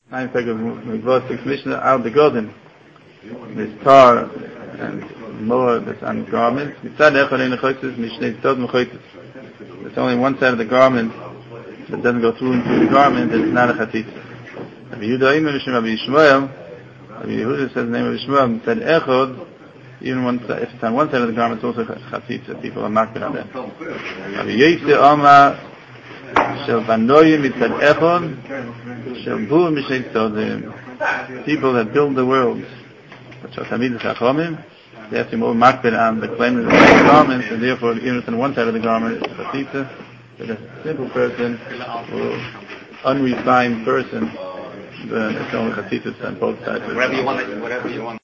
Ein Tag of Mivot, the Mishnah out the garden. There's tar and more that's on garments. Mitzad echad ein choitzes, mishnei tzad mechoitzes. There's only one side of the garment that doesn't go through into the garment, and it's not a chatzitza. Rabbi Yehuda Eimer L'Shem Rabbi Yishmael, Rabbi Yehuda says the name of Yishmael, mitzad echad, even one side, if it's on one side of the garment, it's also chatzitza. People are makbid on that. Rabbi Yosef Amar, shel banoyim mitzad echad, shel burim mishnei tzadim. People that build the world, which are Tamid Chachamim, they have to be more makbid on the cleanliness of the garments, and therefore, even if on one side of the garment it's chatzitza, but a simple person, or unrefined person, then it's only chatzitza on both sides. Whatever you want.